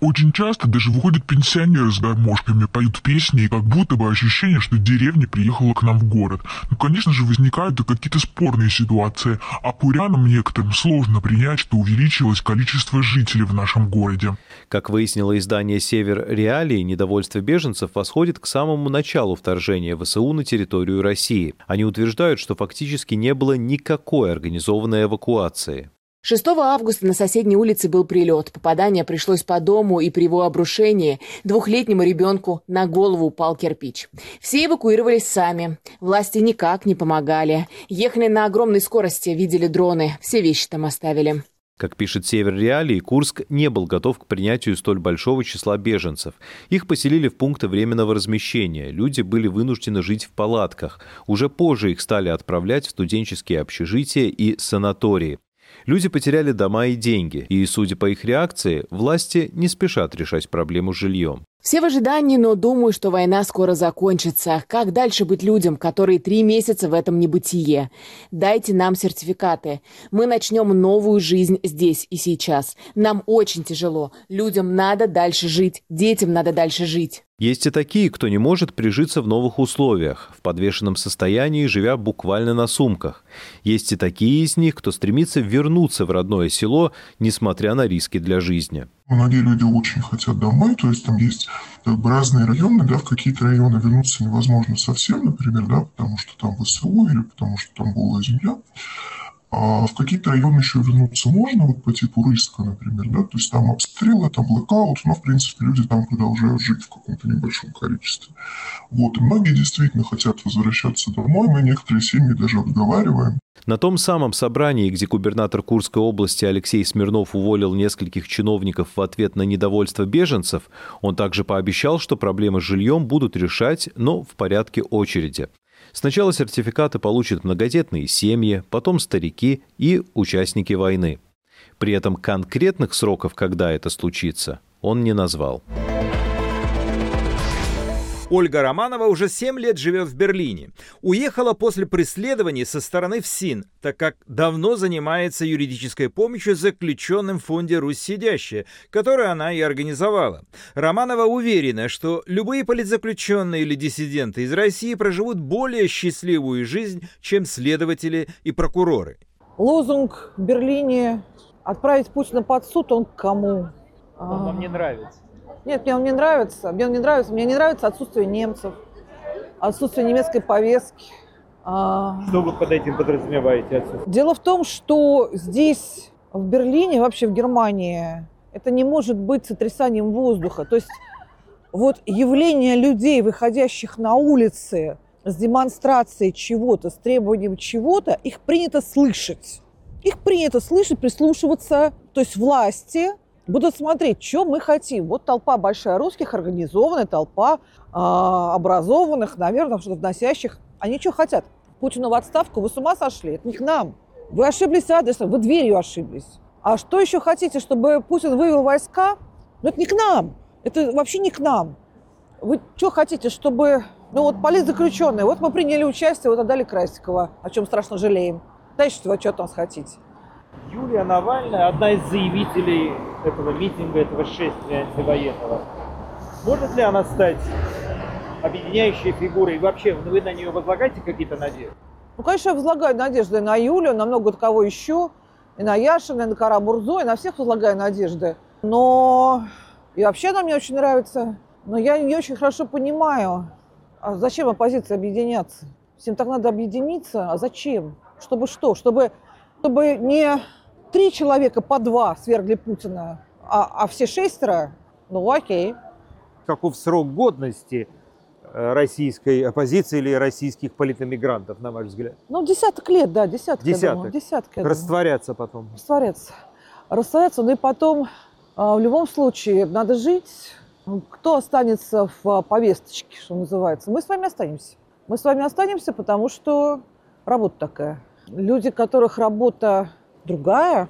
Очень часто даже выходят пенсионеры с гармошками, поют песни, и как будто бы ощущение, что деревня приехала к нам в город. Ну, конечно же, возникают и какие-то спорные ситуации, а курянам некоторым сложно принять, что увеличилось количество жителей в нашем городе. Как выяснило издание «Север Реалии», недовольство беженцев восходит к самому началу вторжения ВСУ на территорию России. Они утверждают, что фактически не было никакой организованной эвакуации. шестого августа на соседней улице был прилет. Попадание пришлось по дому, и при его обрушении двухлетнему ребенку на голову упал кирпич. Все эвакуировались сами. Власти никак не помогали. Ехали на огромной скорости, видели дроны. Все вещи там оставили. Как пишет «Север Реалии», Курск не был готов к принятию столь большого числа беженцев. Их поселили в пункты временного размещения. Люди были вынуждены жить в палатках. Уже позже их стали отправлять в студенческие общежития и санатории. Люди потеряли дома и деньги, и, судя по их реакции, власти не спешат решать проблему с жильем. Все в ожидании, но думаю, что война скоро закончится. Как дальше быть людям, которые три месяца в этом небытие? Дайте нам сертификаты. Мы начнем новую жизнь здесь и сейчас. Нам очень тяжело. Людям надо дальше жить. Детям надо дальше жить. Есть и такие, кто не может прижиться в новых условиях, в подвешенном состоянии, живя буквально на сумках. Есть и такие из них, кто стремится вернуться в родное село, несмотря на риски для жизни. Многие люди очень хотят домой, то есть там есть как бы разные районы, да, в какие-то районы вернуться невозможно совсем, например, да, потому что там ВСУ или потому что там голая земля. А в какие-то районы еще вернуться можно, вот по типу Рыльска, например, да, то есть там обстрелы, там блэкаут, но, в принципе, люди там продолжают жить в каком-то небольшом количестве. Вот, и многие действительно хотят возвращаться домой, мы некоторые семьи даже обговариваем. На том самом собрании, где губернатор Курской области Алексей Смирнов уволил нескольких чиновников в ответ на недовольство беженцев, он также пообещал, что проблемы с жильем будут решать, но в порядке очереди. Сначала сертификаты получат многодетные семьи, потом старики и участники войны. При этом конкретных сроков, когда это случится, он не назвал. Ольга Романова уже семь лет живет в Берлине. Уехала после преследований со стороны ФСИН, так как давно занимается юридической помощью заключенным в фонде «Русь сидящая», который она и организовала. Романова уверена, что любые политзаключенные или диссиденты из России проживут более счастливую жизнь, чем следователи и прокуроры. Лозунг в Берлине «Отправить Путина под суд» он к кому? Он вам не нравится? Нет, мне он не нравится. Мне он не нравится. Мне не нравится отсутствие немцев, отсутствие немецкой повестки. Что вы под этим подразумеваете? Отсутствие? Дело в том, что здесь, в Берлине, вообще в Германии, это не может быть сотрясанием воздуха. То есть вот явление людей, выходящих на улицы с демонстрацией чего-то, с требованием чего-то, их принято слышать. Их принято слышать, прислушиваться. То есть власти будут смотреть, что мы хотим. Вот толпа большая русских, организованная толпа э, образованных, наверное, что-то вносящих. Они что хотят? Путину в отставку? Вы с ума сошли? Это не к нам. Вы ошиблись адресом, вы дверью ошиблись. А что еще хотите, чтобы Путин вывел войска? Ну, это не к нам. Это вообще не к нам. Вы что хотите, чтобы... Ну, вот политзаключенные. Вот мы приняли участие, вот отдали Красикова, о чем страшно жалеем. Дальше вы что там хотите? Юлия Навальная, одна из заявителей этого митинга, этого шествия антивоенного. Может ли она стать объединяющей фигурой? И вообще, вы на нее возлагаете какие-то надежды? Ну, конечно, я возлагаю надежды на Юлю, на много кого еще. И на Яшина, и на Кара-Мурзу, и на всех возлагаю надежды. Но и вообще она мне очень нравится. Но я не очень хорошо понимаю, а зачем оппозиции объединяться? Всем так надо объединиться, а зачем? Чтобы что? Чтобы... Чтобы не три человека по два свергли Путина, а, а все шестеро, ну окей. Каков срок годности российской оппозиции или российских политэмигрантов, на ваш взгляд? Ну, десяток лет, да, десяток. Десяток? Я думаю, десяток я Растворяться думаю. Потом? Растворяться. Растворяться, ну и потом в любом случае надо жить. Кто останется в повесточке, что называется? Мы с вами останемся. Мы с вами останемся, потому что работа такая. Люди, у которых работа другая,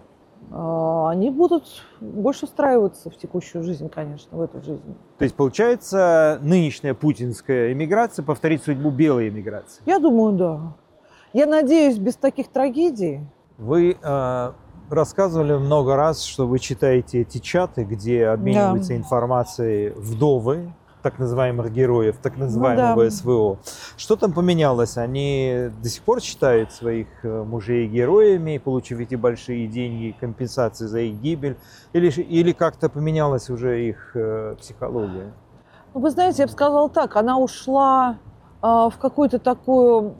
они будут больше устраиваться в текущую жизнь, конечно, в эту жизнь. То есть, получается, нынешняя путинская эмиграция повторит судьбу белой эмиграции? Я думаю, да. Я надеюсь, без таких трагедий. Вы э, рассказывали много раз, что вы читаете эти чаты, где обмениваются Да. информацией вдовы так называемых героев, так называемого Ну да. СВО. Что там поменялось? Они до сих пор считают своих э, мужей героями, получив эти большие деньги, компенсации за их гибель? Или, ж- или как-то поменялась уже их э, психология? Ну, вы знаете, я бы сказала так, она ушла а, в какую-то такую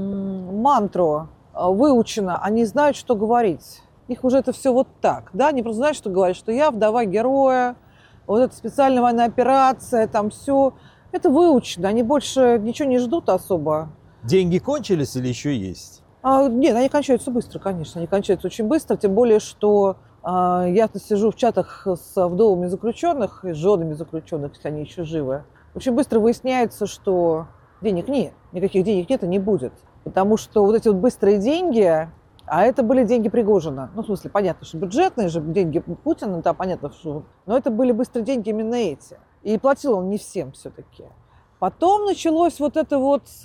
м, мантру, а, выучена, они знают, что говорить. У них уже это все вот так, да, они просто знают, что говорить, что я вдова героя, вот эта специальная военная операция, там все, это выучено, они больше ничего не ждут особо. Деньги кончились или еще есть? А, нет, они кончаются быстро, конечно, они кончаются очень быстро, тем более, что а, я-то сижу в чатах с вдовами заключенных и с женами заключенных, если они еще живы. Очень быстро выясняется, что денег нет, никаких денег нет и не будет. Потому что вот эти вот быстрые деньги, а это были деньги Пригожина. Ну, в смысле, понятно, что бюджетные же деньги Путина, да, понятно, что... Но это были быстрые деньги именно эти. И платил он не всем все-таки. Потом началось вот это вот с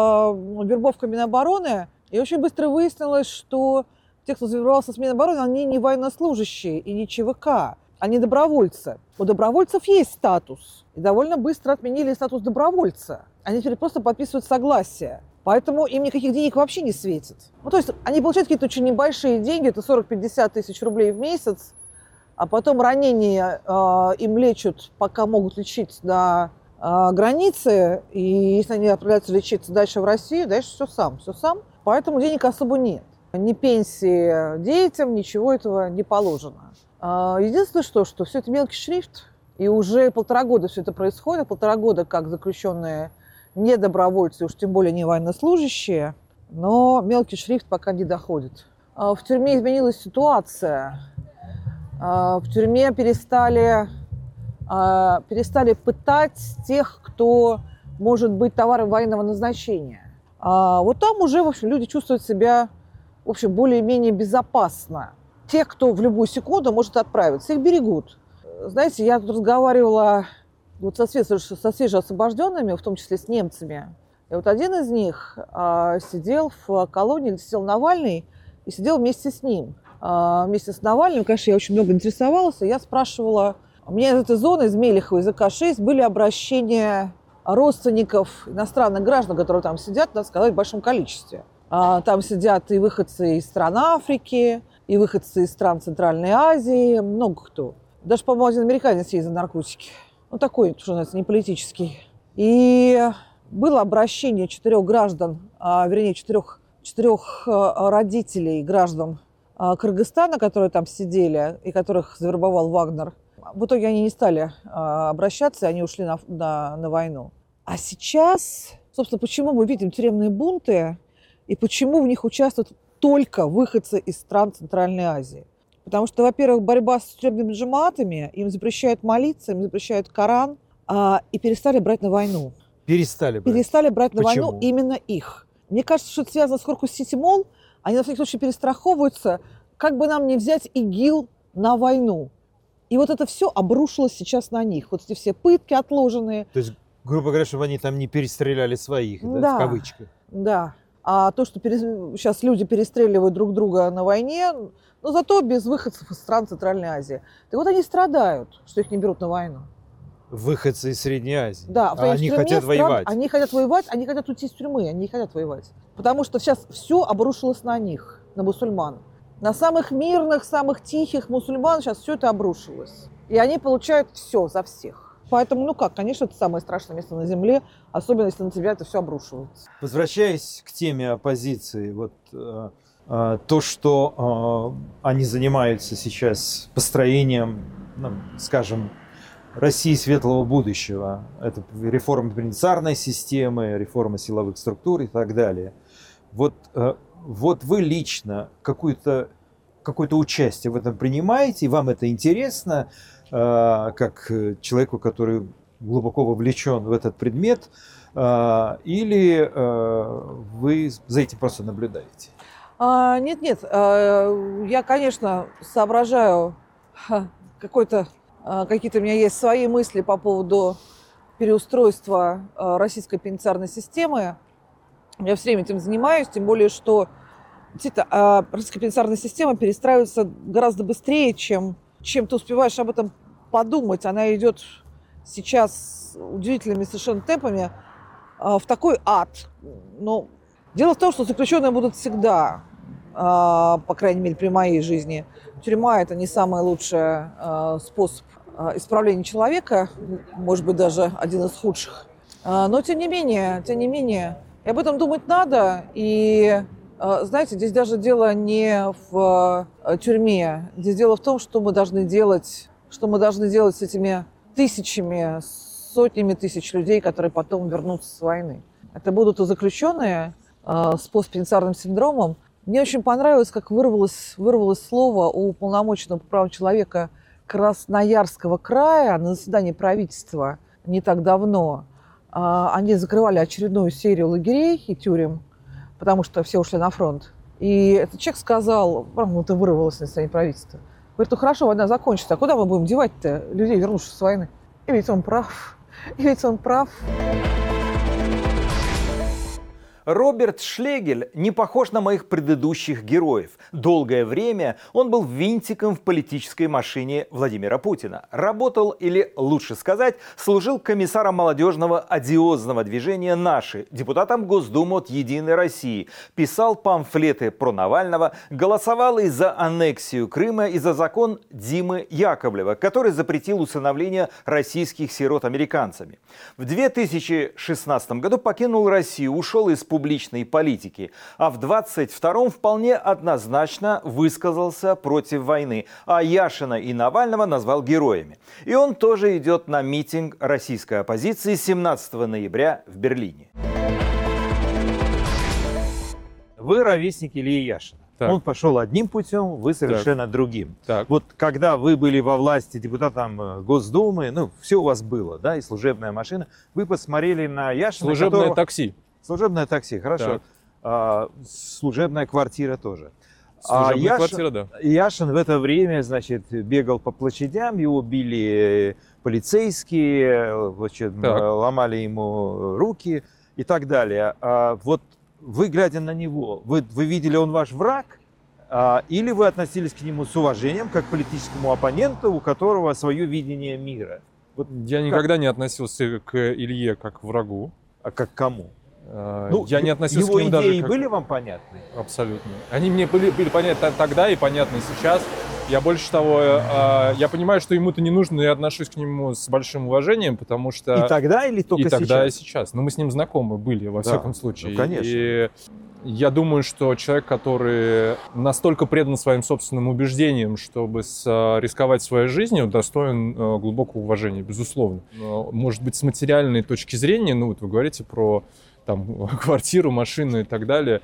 э, вербовкой Минобороны, и очень быстро выяснилось, что те, кто завербовался с Минобороны, они не военнослужащие и не ЧВК, они добровольцы. У добровольцев есть статус. И довольно быстро отменили статус добровольца. Они теперь просто подписывают согласие. Поэтому им никаких денег вообще не светит. Ну, то есть они получают какие-то очень небольшие деньги, это сорок-пятьдесят тысяч рублей в месяц, а потом ранения э, им лечат, пока могут лечить на э, границе, и если они отправляются лечиться дальше в Россию, дальше все сам, все сам. Поэтому денег особо нет. Ни пенсии детям, ничего этого не положено. Э, единственное, что, что все это мелкий шрифт, и уже полтора года все это происходит, полтора года как заключенные не добровольцы, уж тем более не военнослужащие, но мелкий шрифт пока не доходит. В тюрьме изменилась ситуация. В тюрьме перестали, перестали пытать тех, кто может быть товаром военного назначения. Вот там уже, в общем, люди чувствуют себя, в общем, более-менее безопасно. Те, кто в любую секунду может отправиться, их берегут. Знаете, я тут разговаривала вот со, свеже, со свежеосвобожденными, в том числе с немцами. И вот один из них а, сидел в колонии, где сидел Навальный, и сидел вместе с ним. А, вместе с Навальным, конечно, я очень много интересовалась, и я спрашивала, у меня из этой зоны, из Мелехова, из А К шесть, были обращения родственников иностранных граждан, которые там сидят, надо сказать, в большом количестве. А, там сидят и выходцы из стран Африки, и выходцы из стран Центральной Азии, много кто. Даже, по-моему, один американец есть за наркотики. Ну, такой, что называется, не политический. И было обращение четырех граждан, а, вернее, четырех, четырех а, родителей граждан а, Кыргызстана, которые там сидели и которых завербовал Вагнер. В итоге они не стали а, обращаться, они ушли на, на, на войну. А сейчас, собственно, почему мы видим тюремные бунты и почему в них участвуют только выходцы из стран Центральной Азии? Потому что, во-первых, борьба с тюремными джамаатами, им запрещают молиться, им запрещают Коран, а, и перестали брать на войну. Перестали брать? Перестали брать на Почему? войну именно их. Мне кажется, что это связано с Корпус Сити-Молл. Они на всякий случай перестраховываются, как бы нам не взять ИГИЛ на войну. И вот это все обрушилось сейчас на них. Вот эти все пытки отложенные. То есть, грубо говоря, чтобы они там не перестреляли своих, да, Да, в кавычках. да. А то, что перес... сейчас люди перестреливают друг друга на войне, но зато без выходцев из стран Центральной Азии. Так вот они страдают, что их не берут на войну. Выходцы из Средней Азии. Да, А они тюрьме хотят стран- воевать. Они хотят воевать, они хотят уйти из тюрьмы, они не хотят воевать. Потому что сейчас все обрушилось на них, на мусульман. На самых мирных, самых тихих мусульман сейчас все это обрушилось. И они получают все за всех. Поэтому, ну как, конечно, это самое страшное место на земле, особенно если на тебя это все обрушивается. Возвращаясь к теме оппозиции, вот э, э, то, что э, они занимаются сейчас построением, ну, скажем, России светлого будущего, это реформа пенитенциарной системы, реформа силовых структур и так далее. Вот, э, вот вы лично какое-то какое-то участие в этом принимаете, вам это интересно, э, как человеку, который глубоко вовлечен в этот предмет, э, или э, вы за этим просто наблюдаете? А, нет, нет, а, я, конечно, соображаю ха, какой-то, а, какие-то у меня есть свои мысли по поводу переустройства а, российской пенитенциарной системы. Я все время этим занимаюсь, тем более, что действительно, российская пенитенциарная система перестраивается гораздо быстрее, чем, чем ты успеваешь об этом подумать. Она идет сейчас удивительными совершенно темпами в такой ад. Но дело в том, что заключенные будут всегда, по крайней мере, при моей жизни. Тюрьма – это не самый лучший способ исправления человека, может быть, даже один из худших. Но, тем не менее, тем не менее, и об этом думать надо. И, знаете, здесь даже дело не в тюрьме. Здесь дело в том, что мы должны делать, что мы должны делать с этими тысячами, сотнями тысяч людей, которые потом вернутся с войны. Это будут и заключенные с постпенитенциарным синдромом. Мне очень понравилось, как вырвалось, вырвалось слово у уполномоченного по правам человека Красноярского края на заседании правительства не так давно. Они закрывали очередную серию лагерей и тюрем, потому что все ушли на фронт. И этот человек сказал, правда, это вырвалось на заседании правительства. Говорит, ну хорошо, война закончится, а куда мы будем девать-то людей, вернувшихся с войны? И ведь он прав. И ведь он прав. Роберт Шлегель не похож на моих предыдущих героев. Долгое время он был винтиком в политической машине Владимира Путина. Работал, или лучше сказать, служил комиссаром молодежного одиозного движения «Наши», депутатом Госдумы от «Единой России», писал памфлеты про Навального, голосовал и за аннексию Крыма, и за закон Димы Яковлева, который запретил усыновление российских сирот американцами. В две тысячи шестнадцатом году покинул Россию, ушел из публичной политики, а в двадцать втором вполне однозначно высказался против войны, а Яшина и Навального назвал героями. И он тоже идет на митинг российской оппозиции семнадцатого ноября в Берлине. Вы ровесник Ильи Яшина. Так. Он пошел одним путем, вы совершенно так. другим. Так. Вот когда вы были во власти депутатом Госдумы, ну, все у вас было, да, и служебная машина, вы посмотрели на Яшина. Служебное которого... такси. Служебное такси, хорошо. А, служебная квартира тоже. Служебная а Яшин, квартира, да. Яшин в это время, значит, бегал по площадям, его били полицейские, значит, ломали ему руки и так далее. А вот вы, глядя на него, вы, вы видели, он ваш враг? А, или вы относились к нему с уважением, как к политическому оппоненту, у которого свое видение мира? Вот я как... никогда не относился к Илье как к врагу. А как к кому? Ну, я не относился его к нему идеи даже как... были вам понятны? Абсолютно. Они мне были, были понятны тогда и понятны сейчас. Я больше того, я понимаю, что ему-то не нужно, но я отношусь к нему с большим уважением, потому что... И тогда или только сейчас? И сейчас? тогда, и сейчас. Но мы с ним знакомы были, во да, всяком случае. Ну, конечно. И я думаю, что человек, который настолько предан своим собственным убеждениям, чтобы рисковать своей жизнью, достоин глубокого уважения, безусловно. Может быть, с материальной точки зрения, ну вот вы говорите про... там, квартиру, машину и так далее,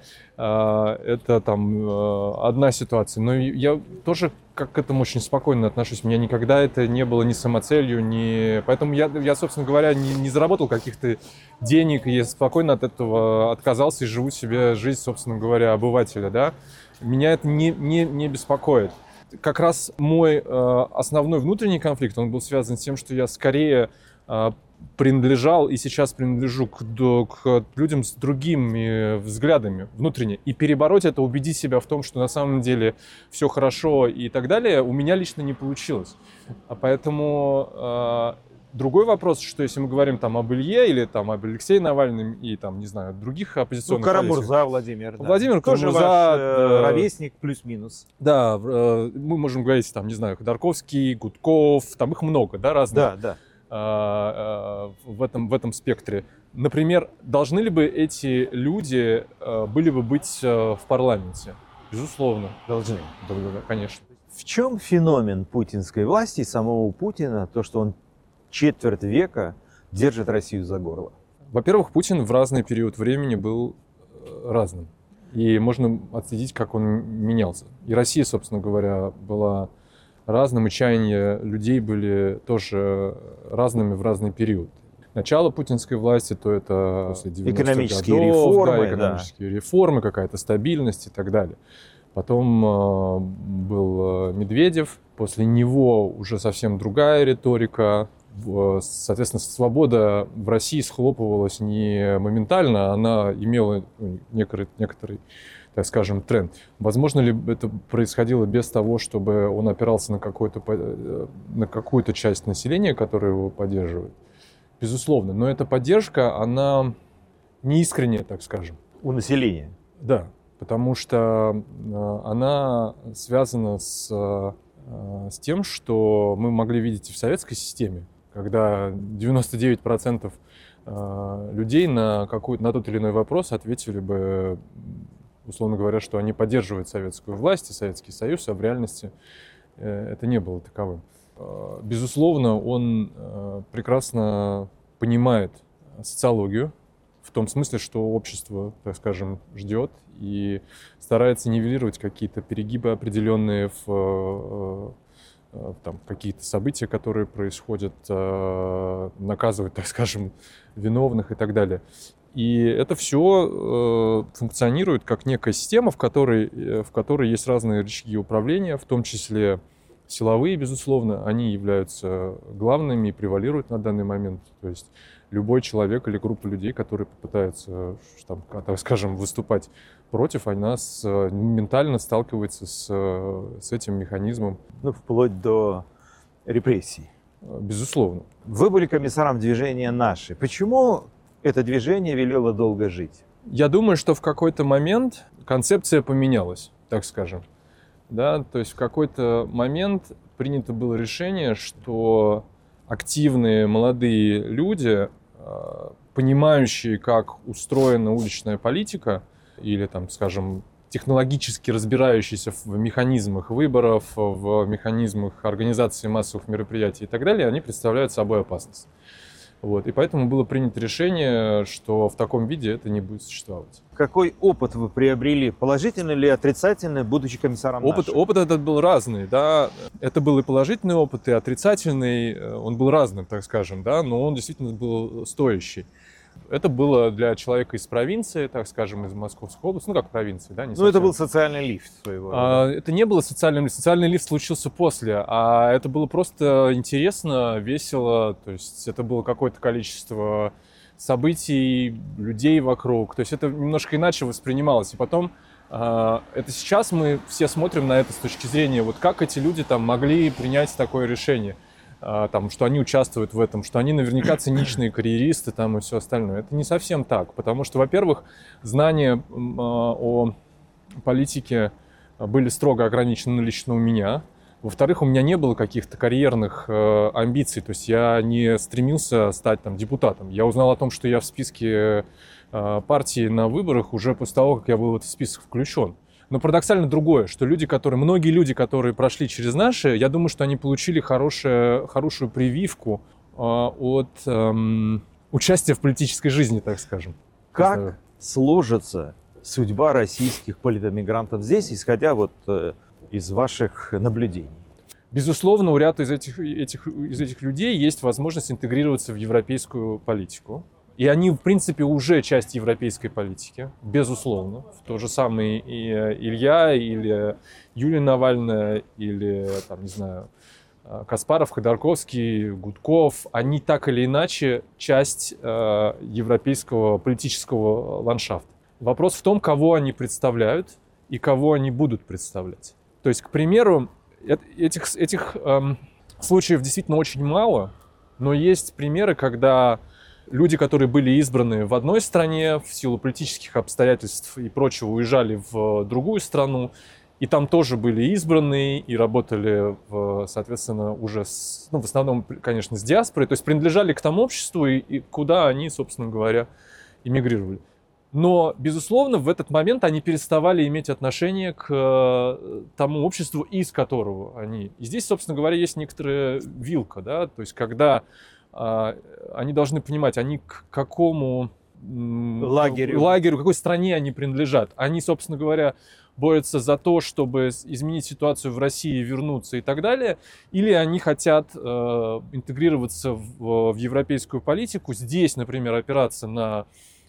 это там одна ситуация. Но я тоже как к этому очень спокойно отношусь. У меня никогда это не было ни самоцелью, ни... Поэтому я, я собственно говоря, не, не заработал каких-то денег, и я спокойно от этого отказался и живу себе жизнь, собственно говоря, обывателя. Да? Меня это не, не, не беспокоит. Как раз мой э, основной внутренний конфликт, он был связан с тем, что я скорее... Э, принадлежал и сейчас принадлежу к, к людям с другими взглядами внутренне. И перебороть это, убедить себя в том, что на самом деле все хорошо и так далее, у меня лично не получилось. А поэтому э, другой вопрос, что если мы говорим там об Илье или там об Алексее Навальном и там, не знаю, других оппозиционных... Ну, Карамурза Владимир. Да. Владимир тоже Карамурза, ваш э, ровесник плюс-минус. Да, э, мы можем говорить там, не знаю, Ходорковский, Гудков, там их много, да, разных. Да, да. В этом, в этом спектре. Например, должны ли бы эти люди были бы быть в парламенте? Безусловно. Должны. Да, да, конечно. В чем феномен путинской власти и самого Путина, то, что он четверть века держит Россию за горло? Во-первых, Путин в разный период времени был разным. И можно отследить, как он менялся. И Россия, собственно говоря, была... разным, и чаяния людей были тоже разными в разный период. Начало путинской власти, то это после девяностых экономические годов, реформы, да, экономические да. реформы, какая-то стабильность и так далее. Потом э, был Медведев, после него уже совсем другая риторика. Соответственно, свобода в России схлопывалась не моментально, она имела некоторый, некоторый так скажем, тренд. Возможно ли это происходило без того, чтобы он опирался на, какую-то, на какую-то часть населения, которая его поддерживает? Безусловно. Но эта поддержка, она неискренняя, так скажем. У населения? Да. Потому что она связана с, с тем, что мы могли видеть и в советской системе, когда девяносто девять процентов людей на, какой, на тот или иной вопрос ответили бы, условно говоря, что они поддерживают советскую власть и Советский Союз, а в реальности это не было таковым. Безусловно, он прекрасно понимает социологию, в том смысле, что общество, так скажем, ждет и старается нивелировать какие-то перегибы определенные в там, какие-то события, которые происходят, наказывать, так скажем, виновных и так далее. И это все функционирует как некая система, в которой, в которой есть разные рычаги управления, в том числе силовые, безусловно, они являются главными и превалируют на данный момент. То есть любой человек или группа людей, которые попытаются, там, так скажем, выступать против, она с, ментально сталкивается с, с этим механизмом. Ну, вплоть до репрессий. Безусловно. Вы были комиссаром движения «Наши». Почему это движение велело долго жить? Я думаю, что в какой-то момент концепция поменялась, так скажем. Да, то есть в какой-то момент принято было решение, что активные молодые люди, понимающие, как устроена уличная политика, или, там, скажем, технологически разбирающиеся в механизмах выборов, в механизмах организации массовых мероприятий и так далее, они представляют собой опасность. Вот. И поэтому было принято решение, что в таком виде это не будет существовать. Какой опыт вы приобрели, положительный или отрицательный, будучи комиссаром опыт, «Наших»? Опыт этот был разный, да. Это был и положительный опыт, и отрицательный. Он был разным, так скажем, да, но он действительно был стоящий. Это было для человека из провинции, так скажем, из Московской области, ну как провинции, да? Не ну это был социальный лифт своего рода. А, это не было социальным лифтом, социальный лифт случился после, а это было просто интересно, весело, то есть это было какое-то количество событий, людей вокруг, то есть это немножко иначе воспринималось. И потом, а, это сейчас мы все смотрим на это с точки зрения, вот как эти люди там могли принять такое решение. Там, что они участвуют в этом, что они наверняка циничные карьеристы там, и все остальное. Это не совсем так, потому что, во-первых, знания о политике были строго ограничены лично у меня. Во-вторых, у меня не было каких-то карьерных амбиций, то есть я не стремился стать там, депутатом. Я узнал о том, что я в списке партии на выборах уже после того, как я был в этот список включен. Но парадоксально другое, что люди, которые, многие люди, которые прошли через наши, я думаю, что они получили хорошее, хорошую прививку э, от э, участия в политической жизни, так скажем. Как Это... сложится судьба российских политэмигрантов здесь, исходя вот э, из ваших наблюдений? Безусловно, у ряда из этих, этих, из этих людей есть возможность интегрироваться в европейскую политику. И они, в принципе, уже часть европейской политики, безусловно. То же самое и Илья, или Юлия Навальная, или, там, не знаю, Каспаров, Ходорковский, Гудков. Они так или иначе часть э, европейского политического ландшафта. Вопрос в том, кого они представляют и кого они будут представлять. То есть, к примеру, этих, этих э, случаев действительно очень мало, но есть примеры, когда люди, которые были избраны в одной стране в силу политических обстоятельств и прочего, уезжали в другую страну, и там тоже были избраны и работали, в, соответственно, уже, с, ну, в основном, конечно, с диаспорой, то есть принадлежали к тому обществу, и, и куда они, собственно говоря, эмигрировали. Но, безусловно, в этот момент они переставали иметь отношение к тому обществу, из которого они. И здесь, собственно говоря, есть некоторая вилка, да, то есть когда они должны понимать, они к какому лагерю. лагерю, какой стране они принадлежат. Они, собственно говоря, борются за то, чтобы изменить ситуацию в России, вернуться и так далее. Или они хотят э, интегрироваться в, в европейскую политику, здесь, например, опираться на,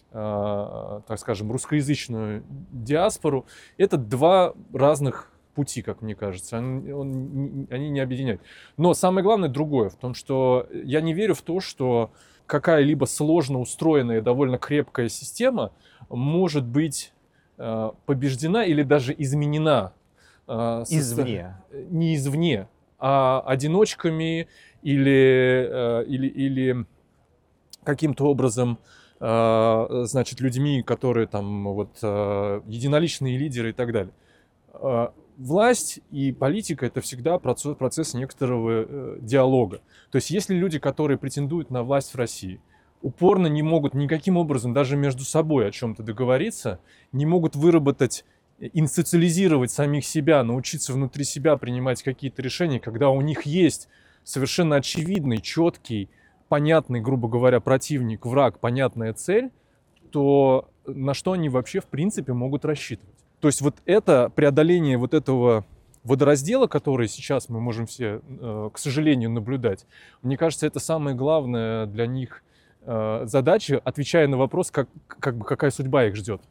э, так скажем, русскоязычную диаспору. Это два разных пути, как мне кажется, он, он, они не объединяют. Но самое главное другое, в том, что я не верю в то, что какая-либо сложно устроенная, довольно крепкая система может быть э, побеждена или даже изменена. Э, Извне. Со... Не извне, а одиночками или, э, или, или каким-то образом, э, значит, людьми, которые там вот э, единоличные лидеры и так далее. Э, власть и политика — это всегда процесс, процесс некоторого э, диалога. То есть если люди, которые претендуют на власть в России, упорно не могут никаким образом даже между собой о чем-то договориться, не могут выработать, институциализировать самих себя, научиться внутри себя принимать какие-то решения, когда у них есть совершенно очевидный, четкий, понятный, грубо говоря, противник, враг, понятная цель, то на что они вообще в принципе могут рассчитывать? То есть вот это преодоление вот этого водораздела, который сейчас мы можем все, к сожалению, наблюдать, мне кажется, это самая главная для них задача, отвечая на вопрос, как, как бы, какая судьба их ждет.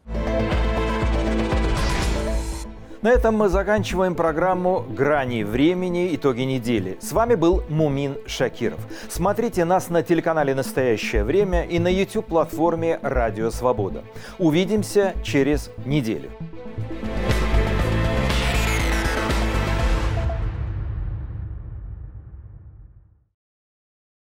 На этом мы заканчиваем программу «Грани времени. Итоги недели». С вами был Мумин Шакиров. Смотрите нас на телеканале «Настоящее время» и на YouTube-платформе «Радио Свобода». Увидимся через неделю.